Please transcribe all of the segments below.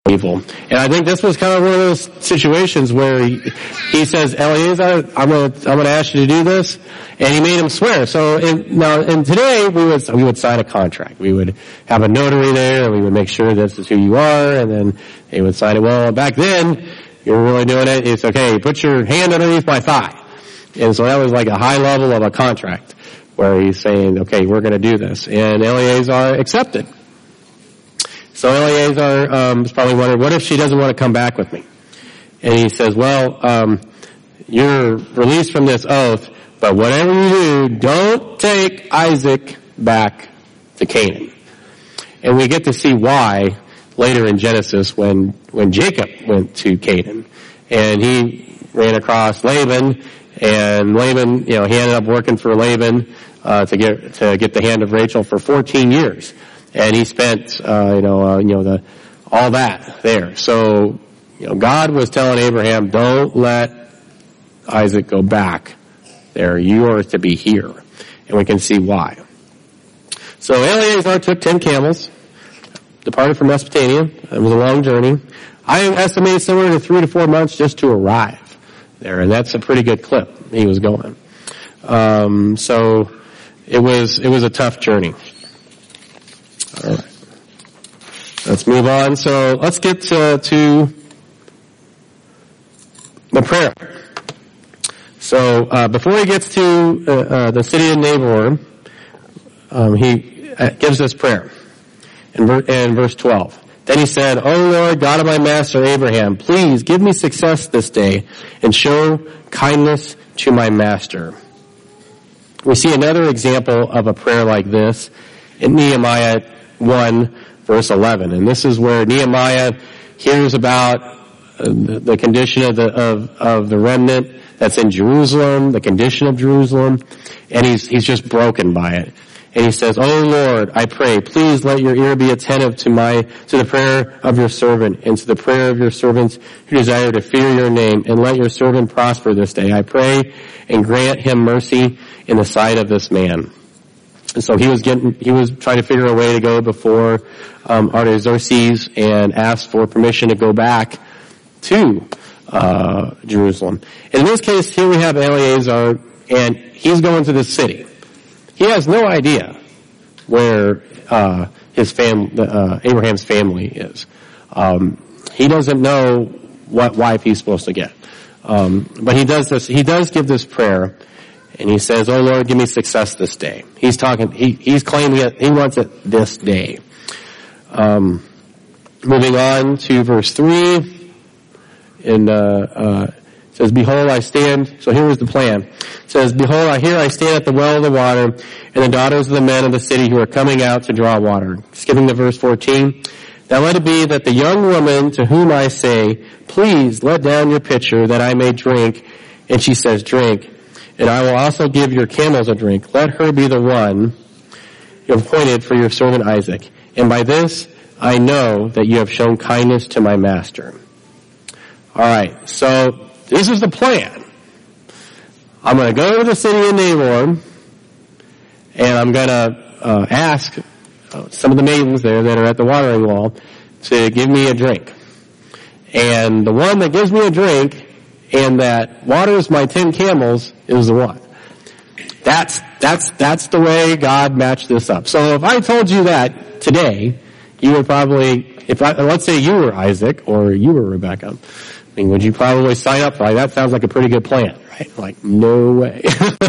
evil. And I think this was kind of one of those situations where he says, Eleazar, I'm going to ask you to do this. And he made him swear. So and today we would sign a contract. We would have a notary there and we would make sure this is who you are, and then they would sign it. Well, back then, you were really doing it. It's okay. Put your hand underneath my thigh. And so that was like a high level of a contract where he's saying, okay, we're going to do this. And Eleazar accepted. So Eleazar was probably wondering, what if she doesn't want to come back with me? And he says, well, you're released from this oath, but whatever you do, don't take Isaac back to Canaan. And we get to see why later in Genesis when Jacob went to Canaan. And he ran across Laban, and Laban, he ended up working for Laban to get the hand of Rachel for 14 years. And he spent, all that there. So, God was telling Abraham, don't let Isaac go back there. You are to be here. And we can see why. So Eleazar took 10 camels, departed from Mesopotamia. It was a long journey. I estimate somewhere to 3 to 4 months just to arrive there. And that's a pretty good clip he was going. So it was a tough journey. All right. Let's move on. So let's get to the prayer. So before he gets to the city of Nabor, he gives this prayer in verse 12. Then he said, O Lord, God of my master Abraham, please give me success this day and show kindness to my master. We see another example of a prayer like this in Nehemiah 1, verse 11. And this is where Nehemiah hears about the condition of the remnant that's in Jerusalem, the condition of Jerusalem, and he's just broken by it. And he says, O Lord, I pray, please let your ear be attentive to the prayer of your servant and to the prayer of your servants who desire to fear your name, and let your servant prosper this day. I pray, and grant him mercy in the sight of this man. And so he was trying to figure a way to go before Artaxerxes and ask for permission to go back to Jerusalem. In this case, here we have Eleazar, and he's going to the city. He has no idea where Abraham's family is. He doesn't know what wife he's supposed to get. But he does this. He does give this prayer, and he says, "Oh Lord, give me success this day." He's claiming it. He wants it this day. Moving on to verse 3. It says, "Behold, I stand." So here was the plan. It says, "Behold, here I stand at the well of the water, and the daughters of the men of the city who are coming out to draw water." Skipping to verse 14. "Now let it be that the young woman to whom I say, 'Please let down your pitcher that I may drink,' and she says, 'Drink, and I will also give your camels a drink,' let her be the one you have appointed for your servant Isaac. And by this I know that you have shown kindness to my master." All right, so this is the plan. I'm going to go to the city of Nabor, and I'm going to ask some of the maidens there that are at the watering wall to give me a drink. And the one that gives me a drink and that waters my 10 camels is the one. That's the way God matched this up. So if I told you that today, you would probably, let's say you were Isaac or you were Rebecca, would you probably sign up for it? That sounds like a pretty good plan, right? Like, no way.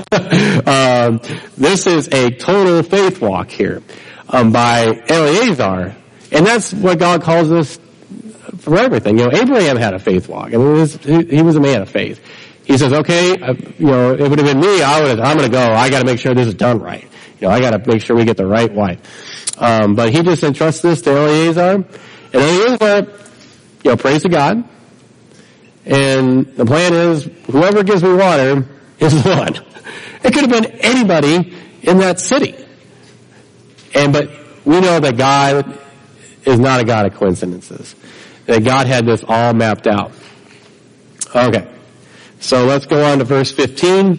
This is a total faith walk here by Eleazar. And that's what God calls us for everything. Abraham had a faith walk. I mean, he was a man of faith. He says, okay, it would have been me. I'm going to go. I got to make sure this is done right. I got to make sure we get the right wife. But he just entrusts this to Eleazar. And Eleazar, prays to God. And the plan is, whoever gives me water is the one. It could have been anybody in that city. But we know that God is not a God of coincidences. That God had this all mapped out. Okay. So let's go on to verse 15.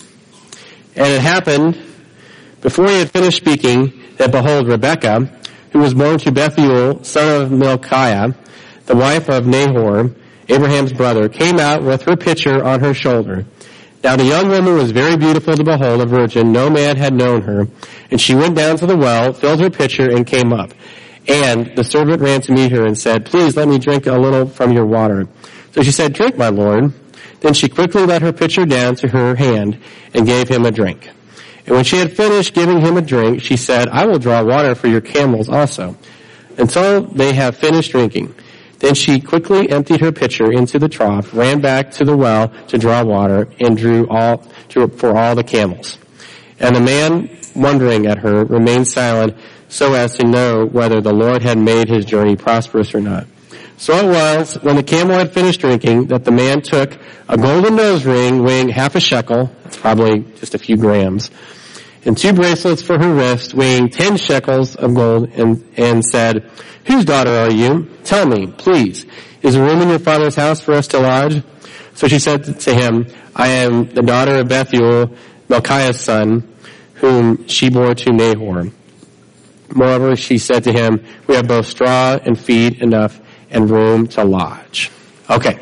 And it happened, before he had finished speaking, that behold, Rebekah, who was born to Bethuel, son of Milcah, the wife of Nahor, Abraham's brother, came out with her pitcher on her shoulder. Now the young woman was very beautiful to behold, a virgin. No man had known her. And she went down to the well, filled her pitcher, and came up. And the servant ran to meet her and said, "Please let me drink a little from your water." So she said, "Drink, my lord." Then she quickly let her pitcher down to her hand and gave him a drink. And when she had finished giving him a drink, she said, "I will draw water for your camels also, until they have finished drinking." Then she quickly emptied her pitcher into the trough, ran back to the well to draw water, and drew for all the camels. And the man, wondering at her, remained silent so as to know whether the Lord had made his journey prosperous or not. So it was, when the camel had finished drinking, that the man took a golden nose ring weighing half a shekel, it's probably just a few grams, and 2 bracelets for her wrist weighing 10 shekels of gold, and said, "Whose daughter are you? Tell me, please. Is a room in your father's house for us to lodge?" So she said to him, "I am the daughter of Bethuel, Milcah's son, whom she bore to Nahor." Moreover, she said to him, "We have both straw and feed enough and room to lodge." Okay.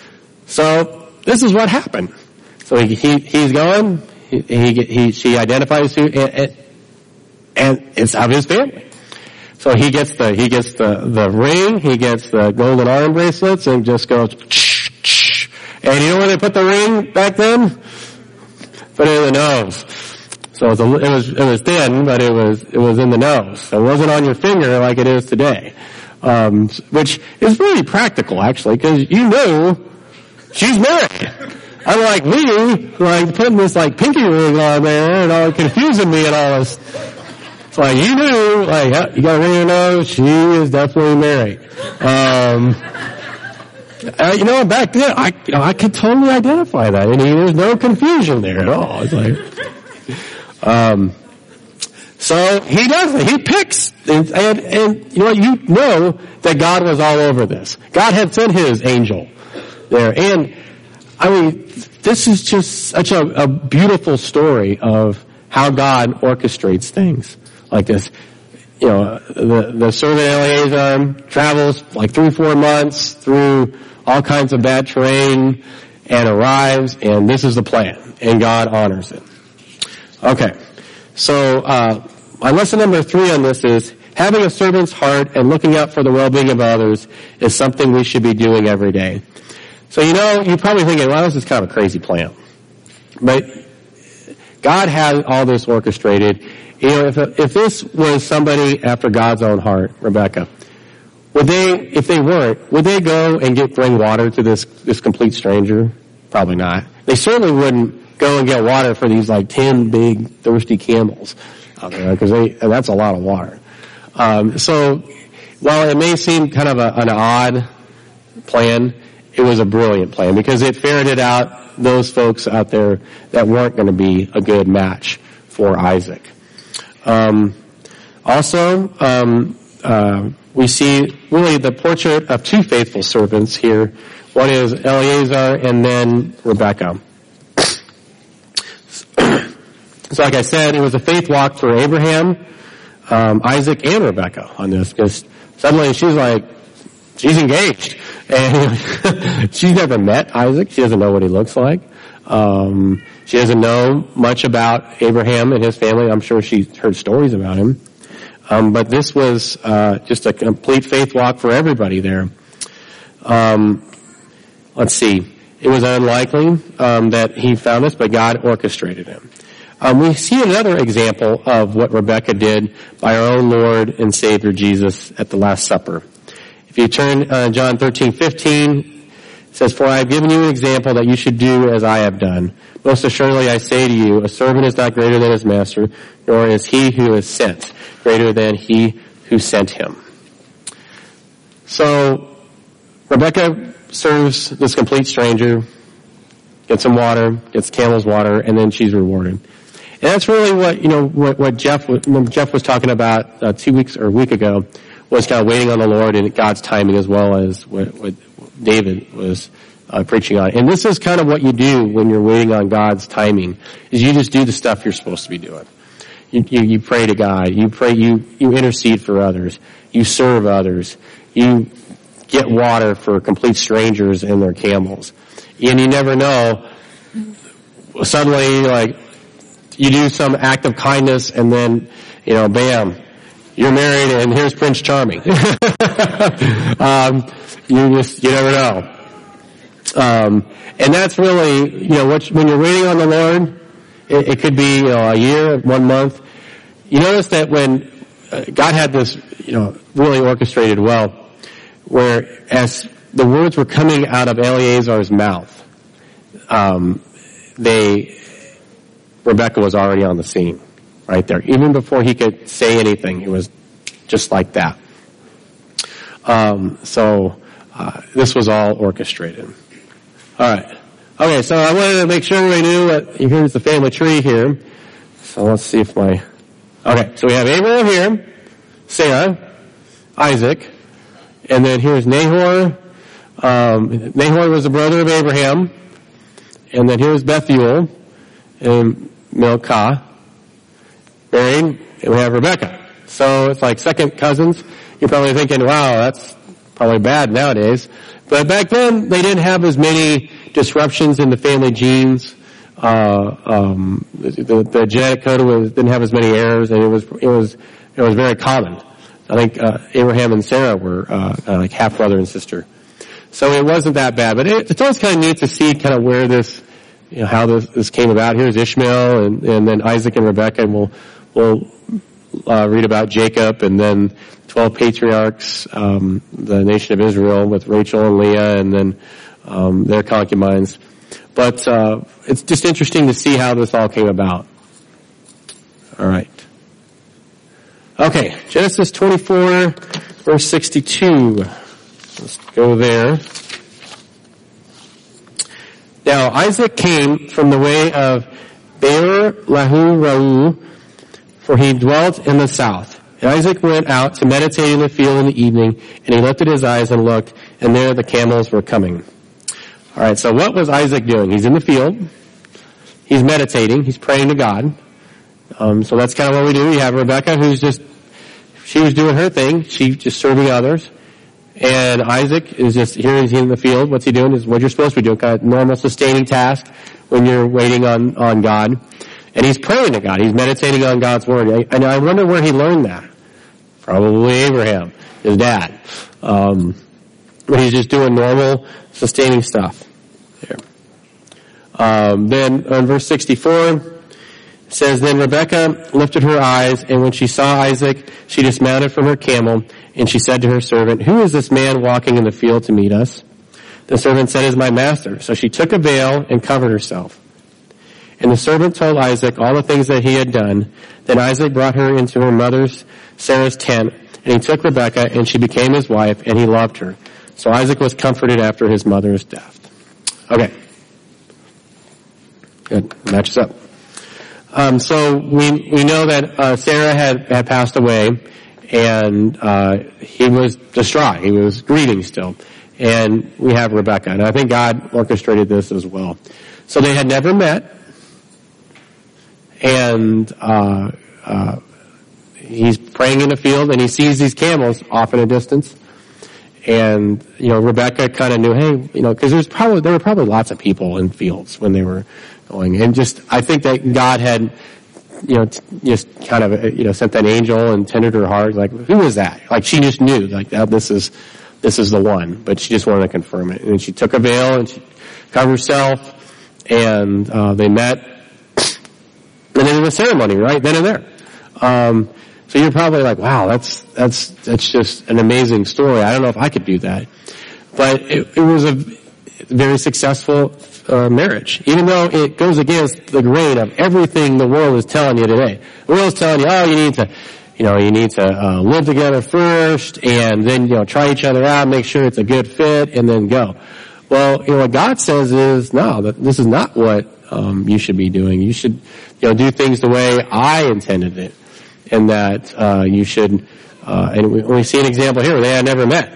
So this is what happened. So he's going, she identifies who, and it's of his family. So he gets the ring, he gets the golden arm bracelets, and just goes, and you know where they put the ring back then? Put it in the nose. So it was thin, but it was in the nose. So it wasn't on your finger like it is today. Which is really practical actually, because you knew she's married. Unlike me, like putting this like pinky ring on there and all confusing me and all this. It's like you knew, like, yeah, you got a ring in your nose, she is definitely married. Back then, I could totally identify that. And there's no confusion there at all. It's like, so he does it. He picks, and you know that God was all over this. God had sent his angel there. And, I mean, this is just such a beautiful story of how God orchestrates things like this. You know, the servant Eleazar travels like 3-4 months through all kinds of bad terrain and arrives, and this is the plan, and God honors it. Okay. So, my lesson number 3 on this is having a servant's heart and looking out for the well-being of others is something we should be doing every day. So, you're probably thinking, well, this is kind of a crazy plan. But God had all this orchestrated. If this was somebody after God's own heart, Rebecca, would they go and bring water to this complete stranger? Probably not. They certainly wouldn't go and get water for these like 10 big thirsty camels out there, because that's a lot of water. So while it may seem kind of an odd plan, it was a brilliant plan because it ferreted out those folks out there that weren't going to be a good match for Isaac. We see really the portrait of 2 faithful servants here. One is Eleazar and then Rebecca. So like I said, it was a faith walk for Abraham, Isaac, and Rebecca on this, because suddenly she's engaged. And she's never met Isaac. She doesn't know what he looks like. She doesn't know much about Abraham and his family. I'm sure she's heard stories about him. But this was just a complete faith walk for everybody there. Let's see. It was unlikely that he found this, but God orchestrated him. We see another example of what Rebecca did by our own Lord and Savior Jesus at the Last Supper. If you turn John 13:15, it says, "For I have given you an example that you should do as I have done. Most assuredly I say to you, a servant is not greater than his master, nor is he who is sent greater than he who sent him." So Rebecca serves this complete stranger, gets some water, gets camel's water, and then she's rewarded. And that's really what Jeff was talking about 2 weeks or a week ago, was kind of waiting on the Lord and God's timing, as well as what David was preaching on. And this is kind of what you do when you're waiting on God's timing, is you just do the stuff you're supposed to be doing. You pray to God. You pray, you intercede for others. You serve others. You get water for complete strangers and their camels. And you never know, suddenly, like, you do some act of kindness and then, bam, you're married and here's Prince Charming. You never know. And that's really, when you're waiting on the Lord, it could be, a year, 1 month. You notice that when God had this, really orchestrated well, where as the words were coming out of Eleazar's mouth, Rebecca was already on the scene, right there. Even before he could say anything, it was just like that. This was all orchestrated. All right. Okay, so I wanted to make sure everybody knew that here's the family tree here. So let's see if okay, so we have Abraham here, Sarah, Isaac, and then here's Nahor. Nahor was the brother of Abraham. And then here's Bethuel and Milcah, married, and we have Rebecca. So it's like second cousins. You're probably thinking, wow, that's probably bad nowadays. But back then, they didn't have as many disruptions in the family genes. The genetic code didn't have as many errors, and it was very common. I think Abraham and Sarah were like half brother and sister. So it wasn't that bad, but it's always kind of neat to see kind of where this, how this came about. Here's Ishmael, and then Isaac and Rebekah, and we'll read about Jacob, and then 12 patriarchs, the nation of Israel with Rachel and Leah, and then their concubines. But it's just interesting to see how this all came about. All right. Okay, Genesis 24, verse 62. Let's go there. Now Isaac came from the way of Beer-lahai-roi, for he dwelt in the south. And Isaac went out to meditate in the field in the evening, and he lifted his eyes and looked, and there the camels were coming. All right, so what was Isaac doing? He's in the field. He's meditating. He's praying to God. So that's kind of what we do. You have Rebecca, she was doing her thing. She's just serving others. And Isaac is just, here he's in the field. What's he doing is what you're supposed to be doing, kind of normal sustaining task when you're waiting on God. And he's praying to God. He's meditating on God's word. And I wonder where he learned that. Probably Abraham, his dad. But he's just doing normal sustaining stuff there. Then on verse 64, it says, Then Rebekah lifted her eyes, and when she saw Isaac, she dismounted from her camel, and she said to her servant, Who is this man walking in the field to meet us? The servant said, Is my master. So she took a veil and covered herself. And the servant told Isaac all the things that he had done. Then Isaac brought her into her mother's Sarah's tent, and he took Rebekah, and she became his wife, and he loved her. So Isaac was comforted after his mother's death. Okay. Good. Matches up. So we know that Sarah had passed away, and he was distraught. He was grieving still. And we have Rebekah. And I think God orchestrated this as well. So they had never met. And he's praying in the field, and he sees these camels off in a distance. And, Rebekah kind of knew, hey, because there were probably lots of people in fields when they were going. And I think that God had, just kind of, sent that angel and tended her heart. Like, who is that? Like, she just knew, like, this is the one. But she just wanted to confirm it. And she took a veil and she covered herself, and they met. And then the ceremony, right then and there. So you're probably like, wow, that's just an amazing story. I don't know if I could do that. But it was a very successful marriage, even though it goes against the grain of everything the world is telling you today. The world is telling you, you need to live together first, and then try each other out, make sure it's a good fit, and then go. Well, what God says is, no, this is not what you should be doing. You should do things the way I intended it, and that you should. And we see an example here where they had never met.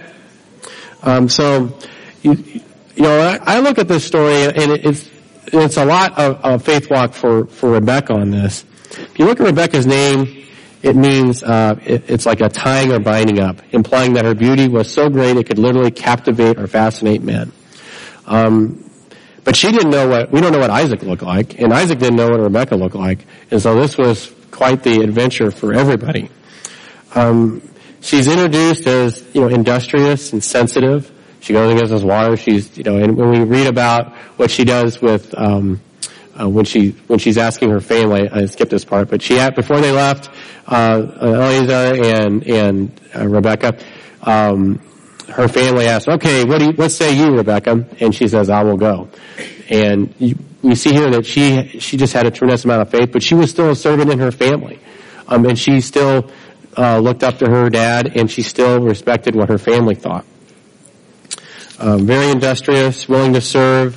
I look at this story, and it's a lot of faith walk for Rebekah on this. If you look at Rebekah's name, it means it's like a tying or binding up, implying that her beauty was so great it could literally captivate or fascinate men. But she didn't know we don't know what Isaac looked like, and Isaac didn't know what Rebekah looked like, and so this was quite the adventure for everybody. She's introduced as, industrious and sensitive. She goes and gets us water. She's, and when we read about what she does with, when she's asking her family, I skipped this part, but before they left, Eleazar and Rebekah, her family asked, okay, what say you, Rebekah? And she says, I will go. And we see here that she just had a tremendous amount of faith, but she was still a servant in her family. And she still, looked up to her dad, and she still respected what her family thought. Very industrious, willing to serve.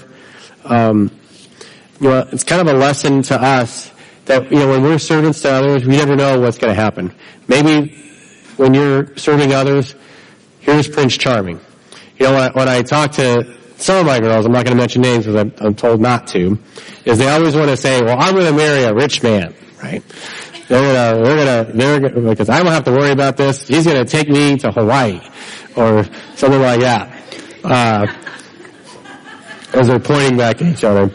It's kind of a lesson to us that, when we're servants to others, we never know what's going to happen. Maybe when you're serving others, here's Prince Charming. When I talk to some of my girls, I'm not going to mention names because I'm told not to, is they always want to say, well, I'm going to marry a rich man, right? They're gonna, because I don't have to worry about this. He's going to take me to Hawaii or something like that. As they're pointing back at each other.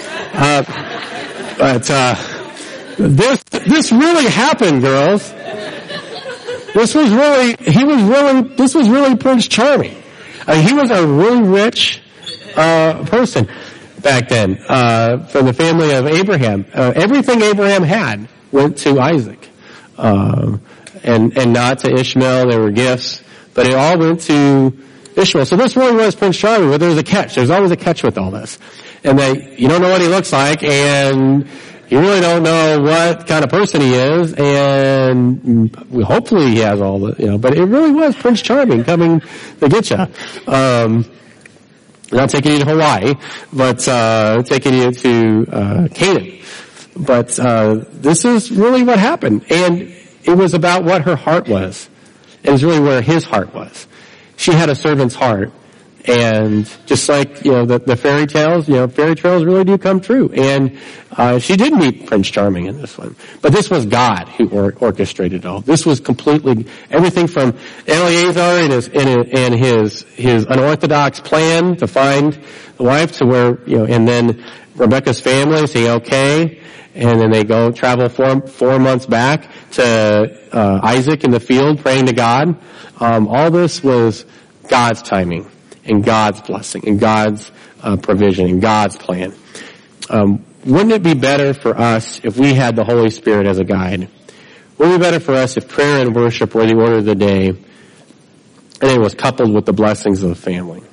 This really happened, girls. This was really Prince Charming. He was a really rich, person back then, from the family of Abraham. Everything Abraham had went to Isaac, and not to Ishmael. There were gifts, but it all went to Ishmael. So this really was Prince Charming, but there's a catch. There's always a catch with all this. And you don't know what he looks like, and you really don't know what kind of person he is, and hopefully he has all the, but it really was Prince Charming coming to get you. Not taking you to Hawaii, but, taking you to, Canaan. But, this is really what happened. And it was about what her heart was. It was really where his heart was. She had a servant's heart. And just like, the fairy tales, fairy tales really do come true. And, she did meet Prince Charming in this one. But this was God who orchestrated it all. This was completely, everything from Eleazar and his unorthodox plan to find the wife to where, and then Rebekah's family saying, okay. And then they travel 4 months back to, Isaac in the field praying to God. All this was God's timing. And God's blessing, and God's provision, and God's plan. Wouldn't it be better for us if we had the Holy Spirit as a guide? Wouldn't it be better for us if prayer and worship were the order of the day, and it was coupled with the blessings of the family?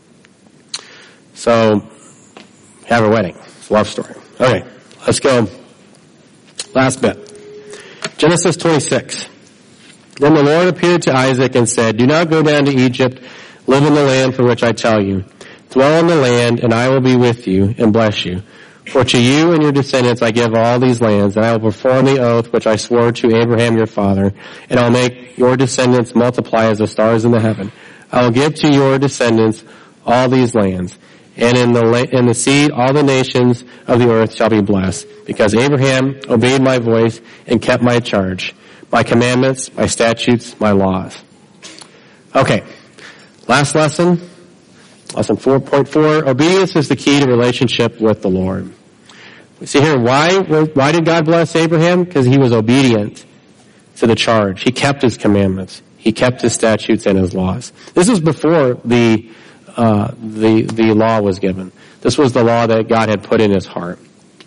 So, have a wedding. It's a love story. Okay, let's go. Last bit. Genesis 26. Then the Lord appeared to Isaac and said, do not go down to Egypt. Live in the land for which I tell you. Dwell in the land, and I will be with you and bless you. For to you and your descendants I give all these lands, and I will perform the oath which I swore to Abraham your father, and I'll make your descendants multiply as the stars in the heaven. I will give to your descendants all these lands, and in the seed all the nations of the earth shall be blessed, because Abraham obeyed my voice and kept my charge, my commandments, my statutes, my laws. Okay. Last lesson 4.4, obedience is the key to relationship with the Lord. We see here, why did God bless Abraham? Because he was obedient to the charge. He kept his commandments. He kept his statutes and his laws. This is before the law was given. This was the law that God had put in his heart.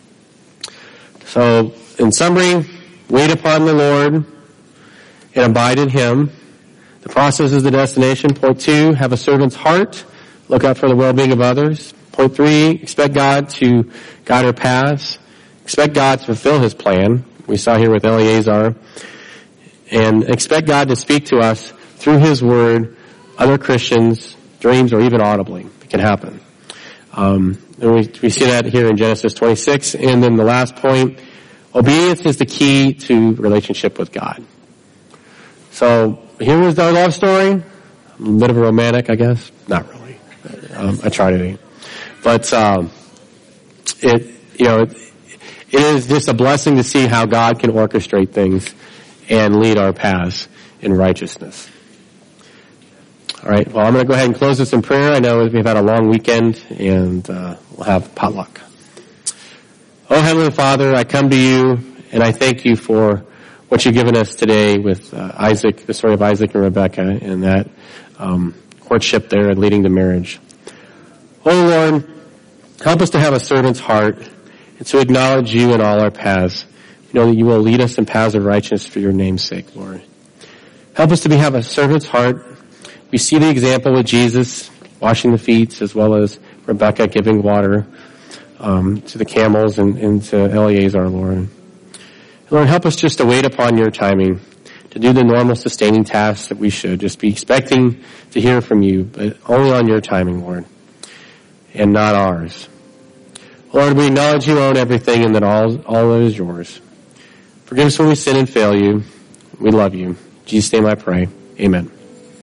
So, in summary, wait upon the Lord and abide in him. The process is the destination. Point 2, have a servant's heart. Look out for the well-being of others. Point 3, expect God to guide our paths. Expect God to fulfill his plan. We saw here with Eleazar. And expect God to speak to us through his word, other Christians, dreams, or even audibly. It can happen. And we see that here in Genesis 26. And then the last point, obedience is the key to relationship with God. So, here was our love story. A bit of a romantic, I guess. Not really. I try to be. But, it is just a blessing to see how God can orchestrate things and lead our paths in righteousness. All right, well, I'm going to go ahead and close this in prayer. I know we've had a long weekend, and we'll have potluck. Oh, Heavenly Father, I come to you, and I thank you for what you've given us today with Isaac, the story of Isaac and Rebekah, and that courtship there and leading to marriage. Oh, Lord, help us to have a servant's heart and to acknowledge you in all our paths. You know that you will lead us in paths of righteousness for your name's sake, Lord. Help us to have a servant's heart. We see the example with Jesus washing the feet, as well as Rebekah giving water to the camels and to Eleazar, Lord. Lord, help us just to wait upon your timing, to do the normal sustaining tasks that we should, just be expecting to hear from you, but only on your timing, Lord, and not ours. Lord, we acknowledge you own everything and that all is yours. Forgive us when we sin and fail you. We love you. In Jesus' name I pray. Amen.